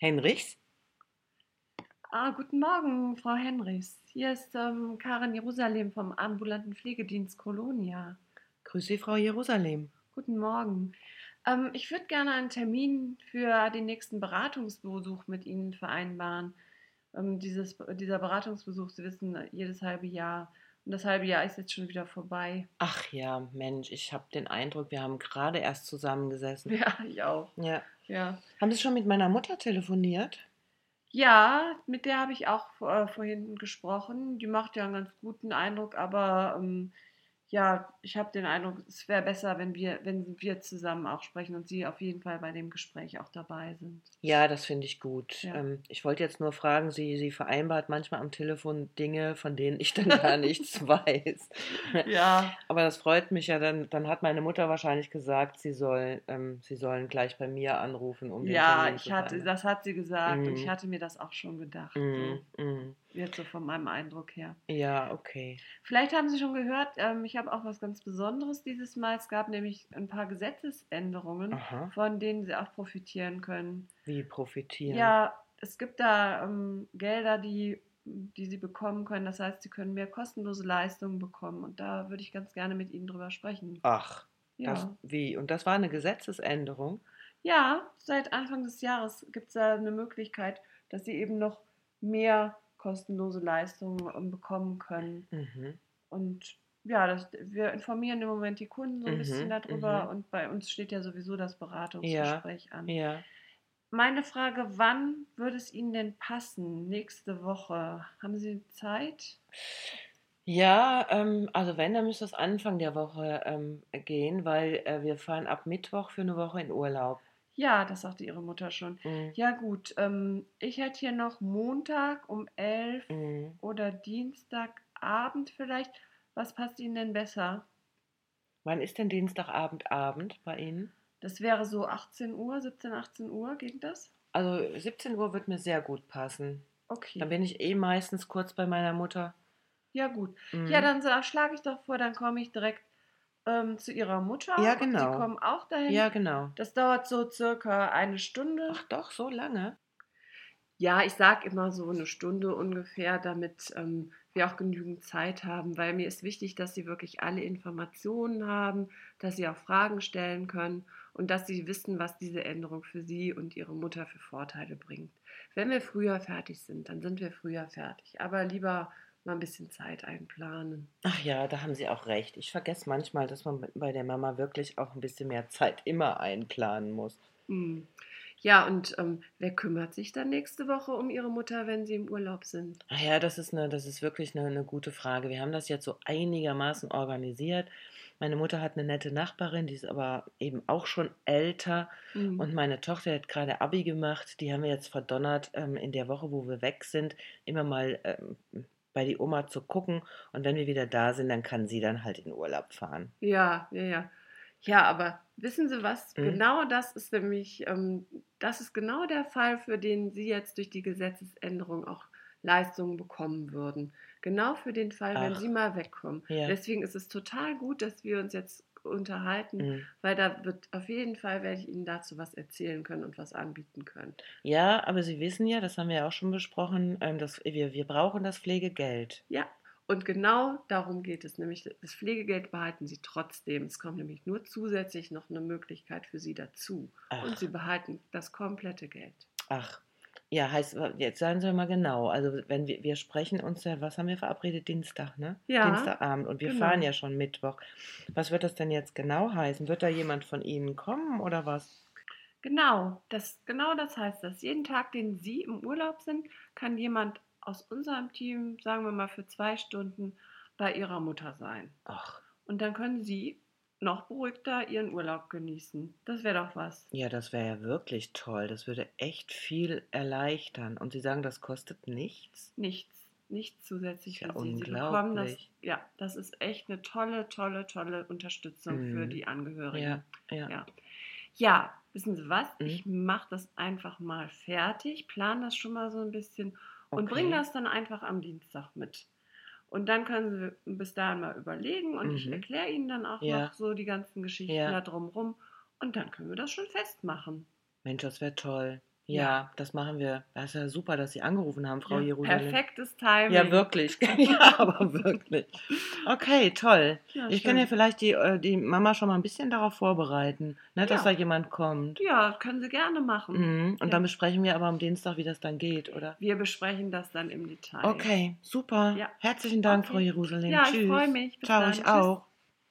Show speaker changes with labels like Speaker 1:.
Speaker 1: Henrichs?
Speaker 2: Guten Morgen, Frau Henrichs. Hier ist Karin Jerusalem vom ambulanten Pflegedienst Kolonia.
Speaker 1: Grüß Sie, Frau Jerusalem.
Speaker 2: Guten Morgen. Ich würde gerne einen Termin für den nächsten Beratungsbesuch mit Ihnen vereinbaren. Dieser Beratungsbesuch, Sie wissen, jedes halbe Jahr. Und das halbe Jahr ist jetzt schon wieder vorbei.
Speaker 1: Ach ja, Mensch, ich habe den Eindruck, wir haben gerade erst zusammengesessen.
Speaker 2: Ja, ich auch.
Speaker 1: Ja.
Speaker 2: Ja.
Speaker 1: Haben Sie schon mit meiner Mutter telefoniert?
Speaker 2: Ja, mit der habe ich auch vorhin gesprochen. Die macht ja einen ganz guten Eindruck, aber ja, ich habe den Eindruck, es wäre besser, wenn wir zusammen auch sprechen und Sie auf jeden Fall bei dem Gespräch auch dabei sind.
Speaker 1: Ja, das finde ich gut.
Speaker 2: Ja.
Speaker 1: Ich wollte jetzt nur fragen, sie vereinbart manchmal am Telefon Dinge, von denen ich dann gar nichts weiß.
Speaker 2: Ja,
Speaker 1: Aber das freut mich ja, dann hat meine Mutter wahrscheinlich gesagt, sie sollen gleich bei mir anrufen, um den
Speaker 2: ja,
Speaker 1: Termin zu
Speaker 2: das hat sie gesagt und ich
Speaker 1: vereinbaren.
Speaker 2: hatte mir das auch schon gedacht,
Speaker 1: Mm,
Speaker 2: so
Speaker 1: mm.
Speaker 2: jetzt so von meinem Eindruck her.
Speaker 1: Ja, okay.
Speaker 2: Vielleicht haben Sie schon gehört, ich habe auch was ganz Besonderes dieses Mal. Es gab nämlich ein paar Gesetzesänderungen,
Speaker 1: Aha.
Speaker 2: von denen Sie auch profitieren können.
Speaker 1: Wie profitieren?
Speaker 2: Ja, es gibt da Gelder, die Sie bekommen können. Das heißt, Sie können mehr kostenlose Leistungen bekommen. Und da würde ich ganz gerne mit Ihnen drüber sprechen.
Speaker 1: Ach, das
Speaker 2: Ja.
Speaker 1: wie? Und das war eine Gesetzesänderung?
Speaker 2: Ja, seit Anfang des Jahres gibt es da eine Möglichkeit, dass Sie eben noch mehr kostenlose Leistungen bekommen können.
Speaker 1: Mhm,
Speaker 2: Und ja, wir informieren im Moment die Kunden so ein bisschen
Speaker 1: mhm,
Speaker 2: darüber
Speaker 1: mhm.
Speaker 2: und bei uns steht ja sowieso das
Speaker 1: Ja,
Speaker 2: Beratungsgespräch an.
Speaker 1: ja.
Speaker 2: Meine Frage, wann würde es Ihnen denn passen? Nächste Woche. Haben Sie Zeit?
Speaker 1: Ja, also wenn, dann müsste es Anfang der Woche, gehen, weil, wir fahren ab Mittwoch für eine Woche in Urlaub.
Speaker 2: Ja, das sagte Ihre Mutter schon.
Speaker 1: Mhm,
Speaker 2: Ja gut, ich hätte hier noch Montag um 11
Speaker 1: mhm.
Speaker 2: oder Dienstagabend vielleicht. Was passt Ihnen denn besser?
Speaker 1: Wann ist denn Dienstagabend Abend bei Ihnen?
Speaker 2: Das wäre so 18 Uhr, 17, 18 Uhr, geht das?
Speaker 1: Also 17 Uhr wird mir sehr gut passen. Dann
Speaker 2: Okay.
Speaker 1: bin ich eh meistens kurz bei meiner Mutter.
Speaker 2: Ja gut. Ja,
Speaker 1: Mhm.
Speaker 2: dann schlage ich doch vor, dann komme ich direkt zu Ihrer
Speaker 1: Ja,
Speaker 2: Mutter und Sie
Speaker 1: genau.
Speaker 2: kommen auch dahin.
Speaker 1: Ja, genau.
Speaker 2: Das dauert so circa eine Stunde.
Speaker 1: Ach doch, so lange?
Speaker 2: Ja, ich sage immer so eine Stunde ungefähr, damit wir auch genügend Zeit haben, weil mir ist wichtig, dass Sie wirklich alle Informationen haben, dass Sie auch Fragen stellen können und dass Sie wissen, was diese Änderung für Sie und Ihre Mutter für Vorteile bringt. Wenn wir früher fertig sind, dann sind wir früher fertig, aber lieber mal ein bisschen Zeit einplanen.
Speaker 1: Ach ja, da haben Sie auch recht. Ich vergesse manchmal, dass man bei der Mama wirklich auch ein bisschen mehr Zeit immer einplanen muss.
Speaker 2: Hm. Ja, und wer kümmert sich dann nächste Woche um Ihre Mutter, wenn Sie im Urlaub sind?
Speaker 1: Ach ja, das ist wirklich eine gute Frage. Wir haben das jetzt so einigermaßen organisiert. Meine Mutter hat eine nette Nachbarin, die ist aber eben auch schon älter.
Speaker 2: Hm.
Speaker 1: Und meine Tochter hat gerade Abi gemacht. Die haben wir jetzt verdonnert, in der Woche, wo wir weg sind, immer mal bei die Oma zu gucken. Und wenn wir wieder da sind, dann kann sie dann halt in Urlaub fahren.
Speaker 2: Ja, ja, ja. Ja, aber wissen Sie was?
Speaker 1: Hm?
Speaker 2: Genau das ist nämlich, das ist genau der Fall, für den Sie jetzt durch die Gesetzesänderung auch Leistungen bekommen würden. Genau für den Fall, wenn Sie
Speaker 1: Ach,
Speaker 2: mal wegkommen.
Speaker 1: ja.
Speaker 2: Deswegen ist es total gut, dass wir uns jetzt unterhalten,
Speaker 1: Hm.
Speaker 2: weil da wird auf jeden Fall werde ich Ihnen dazu was erzählen können und was anbieten können.
Speaker 1: Ja, aber Sie wissen ja, das haben wir ja auch schon besprochen, dass wir brauchen das Pflegegeld.
Speaker 2: Ja, und genau darum geht es, nämlich das Pflegegeld behalten Sie trotzdem. Es kommt nämlich nur zusätzlich noch eine Möglichkeit für Sie dazu. Und Sie
Speaker 1: Ach,
Speaker 2: behalten das komplette Geld.
Speaker 1: ach. Ja, heißt, jetzt sagen Sie mal genau. Also, wenn wir sprechen uns ja, was haben wir verabredet? Dienstag, ne?
Speaker 2: Ja,
Speaker 1: Dienstagabend. Und wir fahren
Speaker 2: genau.
Speaker 1: ja schon Mittwoch. Was wird das denn jetzt genau heißen? Wird da jemand von Ihnen kommen oder was?
Speaker 2: Genau das heißt das. Jeden Tag, den Sie im Urlaub sind, kann jemand aus unserem Team, sagen wir mal für 2 Stunden, bei Ihrer Mutter sein.
Speaker 1: Ach,
Speaker 2: Und dann können Sie noch beruhigter Ihren Urlaub genießen. Das wäre doch was.
Speaker 1: ja, das wäre ja wirklich toll. Das würde echt viel erleichtern. Und Sie sagen, das kostet nichts?
Speaker 2: Nichts zusätzlich
Speaker 1: Ist ja
Speaker 2: für Sie. Sie bekommen das,
Speaker 1: unglaublich.
Speaker 2: ja, das ist echt eine tolle, tolle, tolle Unterstützung für
Speaker 1: Mhm.
Speaker 2: die Angehörigen.
Speaker 1: Ja, ja.
Speaker 2: Ja. Ja, wissen Sie was?
Speaker 1: Mhm.
Speaker 2: Ich mache das einfach mal fertig, plane das schon mal so ein bisschen und bringe
Speaker 1: Okay.
Speaker 2: das dann einfach am Dienstag mit. Und dann können Sie bis dahin mal überlegen und ich
Speaker 1: Mhm.
Speaker 2: erkläre Ihnen dann auch noch
Speaker 1: Ja,
Speaker 2: so die ganzen Geschichten da
Speaker 1: ja.
Speaker 2: drumrum und dann können wir das schon festmachen.
Speaker 1: Mensch, das wäre toll.
Speaker 2: Ja.
Speaker 1: Ja, das machen wir. Das ist ja super, dass Sie angerufen haben, Frau
Speaker 2: Ja,
Speaker 1: Jerusalem.
Speaker 2: perfektes Timing.
Speaker 1: Ja, wirklich. Ja, aber wirklich. Okay, toll.
Speaker 2: Ja,
Speaker 1: Ich kann ja
Speaker 2: schön.
Speaker 1: vielleicht die Mama schon mal ein bisschen darauf vorbereiten, ne, dass da
Speaker 2: Ja,
Speaker 1: jemand kommt.
Speaker 2: ja, können Sie gerne machen.
Speaker 1: Und dann
Speaker 2: Ja.
Speaker 1: besprechen wir aber am Dienstag, wie das dann geht, oder?
Speaker 2: Wir besprechen das dann im Detail.
Speaker 1: Okay, super.
Speaker 2: Ja,
Speaker 1: Herzlichen Dank, Frau
Speaker 2: okay.
Speaker 1: Jerusalem.
Speaker 2: Ja, ich freue
Speaker 1: Tschüss.
Speaker 2: mich. Bis
Speaker 1: Ciao, ich
Speaker 2: dann. Tschüss.
Speaker 1: auch.